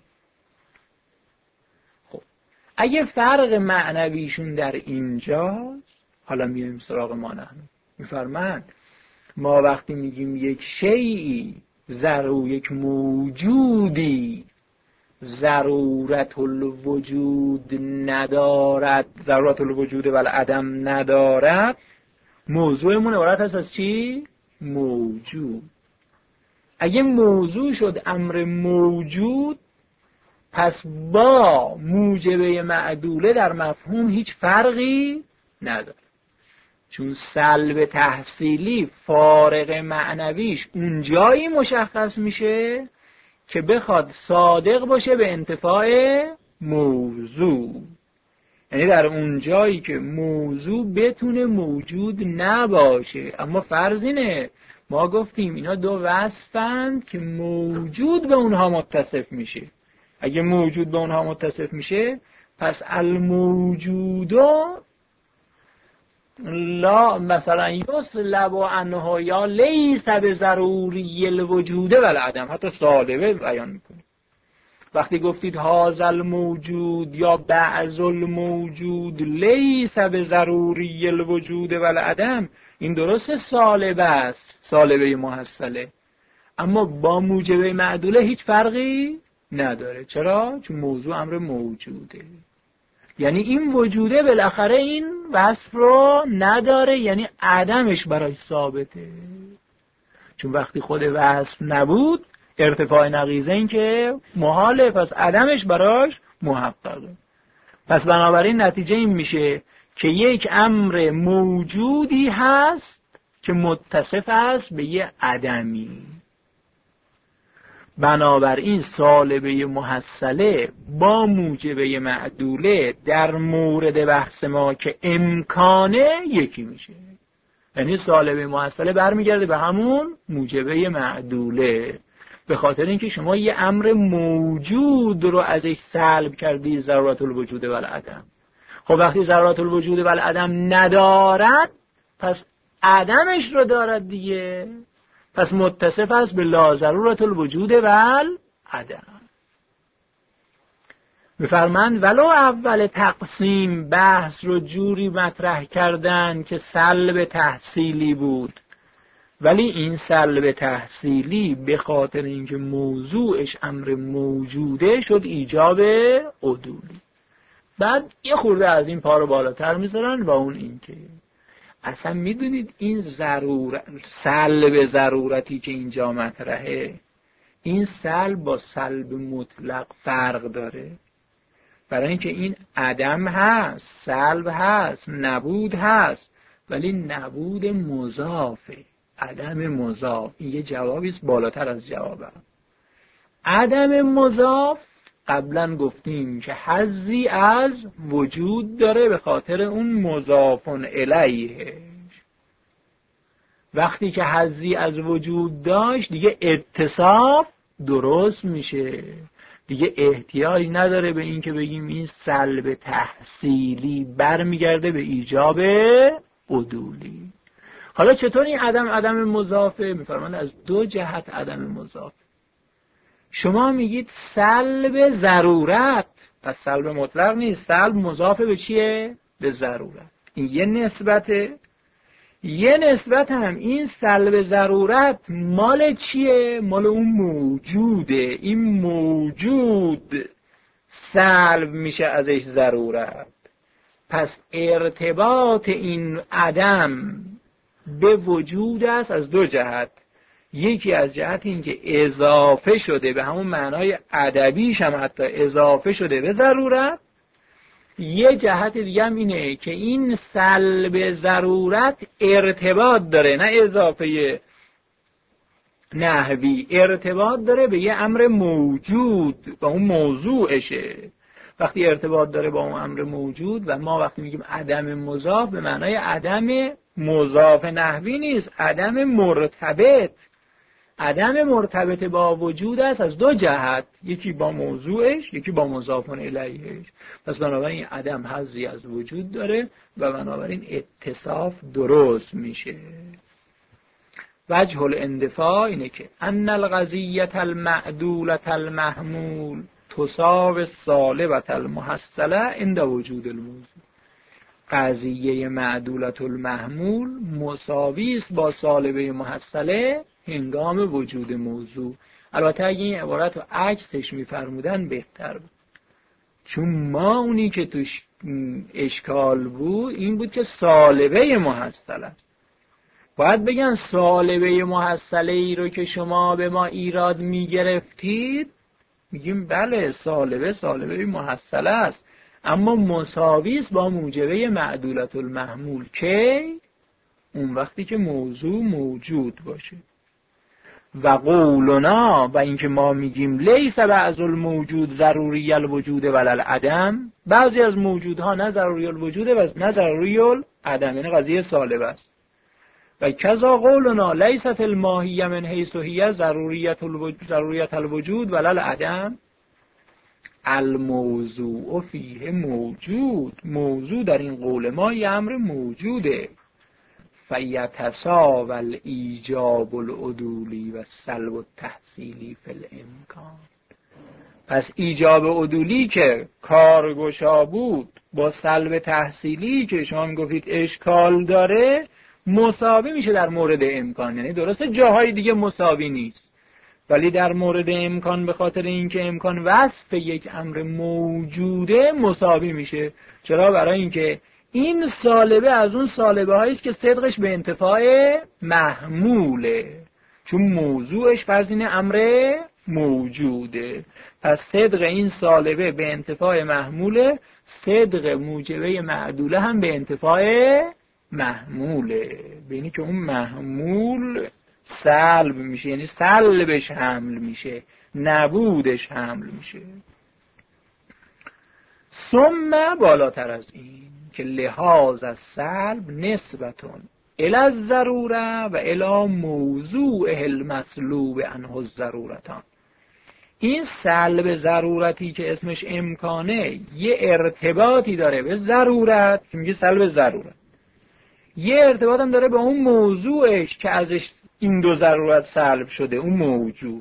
خب اگه فرق معنویشون در اینجاست، حالا میایم سراغ ما نحن. میفرمند ما وقتی میگیم یک شیئی ضرور یک موجودی ضرورت الوجود ندارد، ضرورت الوجود ولی عدم ندارد، موضوعمون عبارت هست از چی؟ موجود. اگه موضوع شد امر موجود، پس با موجبه معدوله در مفهوم هیچ فرقی نداره، چون سلب تحصیلی فارق معنویش اونجایی مشخص میشه که بخواد صادق باشه به انتفاع موضوع، یعنی در اونجایی که موضوع بتونه موجود نباشه. اما فرض اینه، ما گفتیم اینا دو وصفند که موجود به اونها متصف میشه. اگه موجود به اونها متصف میشه، پس الموجودو لا مثلا یسلب عنه یا لیس بضروری الوجود والعدم، حتی سالبه بیان میکنه. وقتی گفتید هذا الموجود یا بعض الموجود لیس بضروری الوجود والعدم، این درست سالبه است، سالبه محصله، اما با موجبه معدوله هیچ فرقی نداره. چرا؟ چون موضوع امر موجوده، یعنی این وجوده بالاخره این وصف رو نداره، یعنی عدمش برای ثابته. چون وقتی خود وصف نبود، ارتفاع نقیضه این که محاله، پس عدمش براش محققه. پس بنابراین نتیجه این میشه که یک امر موجودی هست که متصف است به یه عدمی. بنابراین سالبه محصله با موجبه معدوله در مورد بحث ما که امکانه یکی میشه، یعنی سالبه محصله برمیگرده به همون موجبه معدوله، به خاطر اینکه شما یه امر موجود رو ازش سلب کردی، ضرورت الوجود والعدم. خب وقتی ضرورت الوجود والعدم ندارد، پس عدمش رو دارد دیگه، پس متصف است به لا ضرورت الوجود والعدم. میفرمند ولو اول تقسیم بحث رو جوری مطرح کردن که سلب تحصیلی بود، ولی این سلب تحصیلی به خاطر اینکه موضوعش امر موجوده شد ایجاب عدولی. بعد یه خورده از این پا رو بالاتر میذارن و اون این که اصلا میدونید این ضرورت، سلب ضرورتی که اینجا مطرحه، این سلب با سلب مطلق فرق داره. برای اینکه این عدم هست، سلب هست، نبود هست، ولی نبود مضافه، عدم مضاف. این یه جوابی است بالاتر از جوابم. عدم مضاف قبلا گفتیم که حظی از وجود داره به خاطر اون مضاف الیه. وقتی که حظی از وجود داشت دیگه اتصاف درست میشه، دیگه احتیاج نداره به این که بگیم این سلب تحصیلی برمیگرده به ایجاب عدولی. حالا چطور این عدم عدم مضافه؟ میفرماند از دو جهت عدم مضافه. شما میگید سلب ضرورت، پس سلب مطلق نیست، سلب مضافه به چیه؟ به ضرورت. این یه نسبته. یه نسبت هم این سلب ضرورت مال چیه؟ مال اون موجوده. این موجود سلب میشه ازش ضرورت. پس ارتباط این عدم به وجود است از دو جهت. یکی از جهت این که اضافه شده، به همون معنای ادبیش هم حتی اضافه شده به ضرورت. یه جهت دیگه هم اینه که این سلب ضرورت ارتباط داره، نه اضافه نحوی، ارتباط داره به یه امر موجود، با اون موضوعشه. وقتی ارتباط داره با اون امر موجود و ما وقتی میگیم عدم مضاف به معنای عدم مضاف نحوی نیست، عدم مرتبط. عدم مرتبط با وجود است از دو جهت، یکی با موضوعش، یکی با مضاف الیهش. پس بنابراین عدم حظی از وجود داره و بنابراین اتصاف درست میشه. وجه الاندفاع اینه که ان القضیة المعدولة المحمول تساوی السالبة المحصلة عند وجود الموضوع. قضیه معدولة المحمول مساوی است با سالبه محصله هنگام وجود موضوع. البته اگه این عبارت رو عکسش می‌فرمودن بهتر بود، چون ما اونی که توش اشکال بود این بود که سالبه محصله است. باید بگن سالبه محصله ای رو که شما به ما ایراد میگرفتید، میگیم بله سالبه سالبه محصله است، اما مساوی است با موجبه معدولة المحمول که اون وقتی که موضوع موجود باشه. و قولنا، و اینکه ما میگیم لیس بعض الموجود ضروری الوجود ولا العدم، بعضی از موجودها نه ضروری الوجود و نه ضروری العدم، یعنی قضیه سالبه است. و کذا قولنا لیست الماهیه من حیث هی ضروریت الوجود ضروریت الوجود ولا العدم، الموضوع فیه موجود، موضوع در این قول ما یه امر موجوده. فیتساوی الایجاب العدولی و سلب التحصیلی فی الامکان. پس ایجاب عدولی که کارگشا بود با سلب تحصیلی که شما میگفتید اشکال داره مساوی میشه در مورد امکان. یعنی درسته جاهای دیگه مساوی نیست، ولی در مورد امکان به خاطر اینکه امکان وصف یک امر موجوده مساوی میشه. چرا؟ برای اینکه این سالبه از اون سالبه هایی است که صدقش به انتفاع محموله، چون موضوعش فرض اینه امر موجوده. پس صدق این سالبه به انتفاع محموله، صدق موجبه معدوله هم به انتفاع محموله، بینی که اون محمول سلب میشه، یعنی سلبش حمل میشه، نبودش حمل میشه. ثم بالاتر از این که لحاظ از سلب نسبتون الی الضروره و الی موضوع المسلوب عنه الضرورتان. این سلب ضرورتی که اسمش امکانه یه ارتباطی داره به ضرورت که میگه سلب ضرورت، یه ارتباط هم داره به اون موضوعش که ازش این دو ضرورت سلب شده، اون موجود.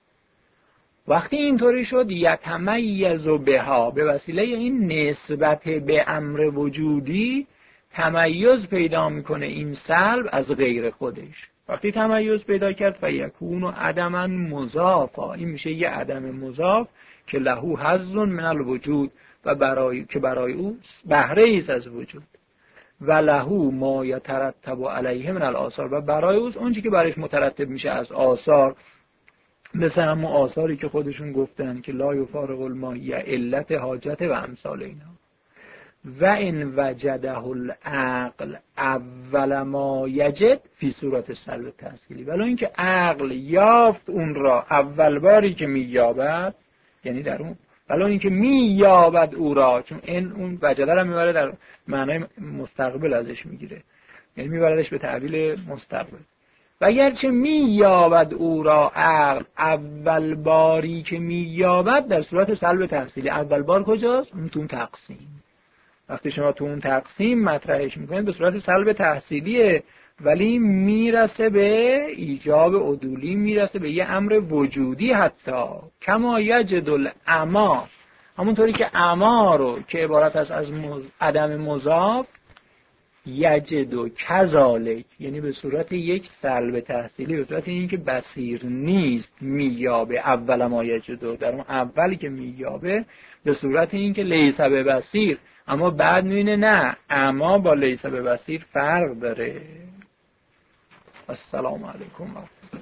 وقتی اینطوری شد یتمیز بها، به وسیله این نسبت به امر وجودی تمیز پیدا میکنه این سلب از غیر خودش. وقتی تمیز پیدا کرد فیکون عدما مضافا، این میشه یه عدم مضاف که له حظ من الوجود و برای که برای او بهره ایست از وجود، و له ما یترتب علیه من الآثار، و برای او اون چیزی که برایش مترتب میشه از آثار، مثل همون آثاری که خودشون گفتن که لا یفارق الماهیه علت حاجت و امثال اینا. و ان وجده العقل اول ما یجد فی صورت سلب تحصیلی، ولی اینکه عقل یافت اون را اول باری که مییابد، یعنی در اون ولی اینکه مییابد او را، چون این اون وجده را میبره در معنای مستقبل ازش میگیره، یعنی میبردش به تعبیل مستقبل. و اگرچه مییابد او را عقل اول باری که مییابد در صورت سلب تحصیلی، اول بار کجاست؟ اون تو تقسیم. وقتی شما تو اون تقسیم مطرحش میکنید به صورت سلب تحصیلیه، ولی میرسه به ایجاب عدولی، میرسه به یه امر وجودی، حتی کما یجد العما، همونطوری که عما رو که عبارت است از عدم مضاف یجد و کذالک، یعنی به صورت یک سلب تحصیلی، به صورت اینکه بصیر نیست مییابه اول ما یجد، در اون اولی که مییابه به صورت اینکه لیس به بصیر، اما بعد میبینه نه اما با لیس به بصیر فرق داره. السلام علیکم.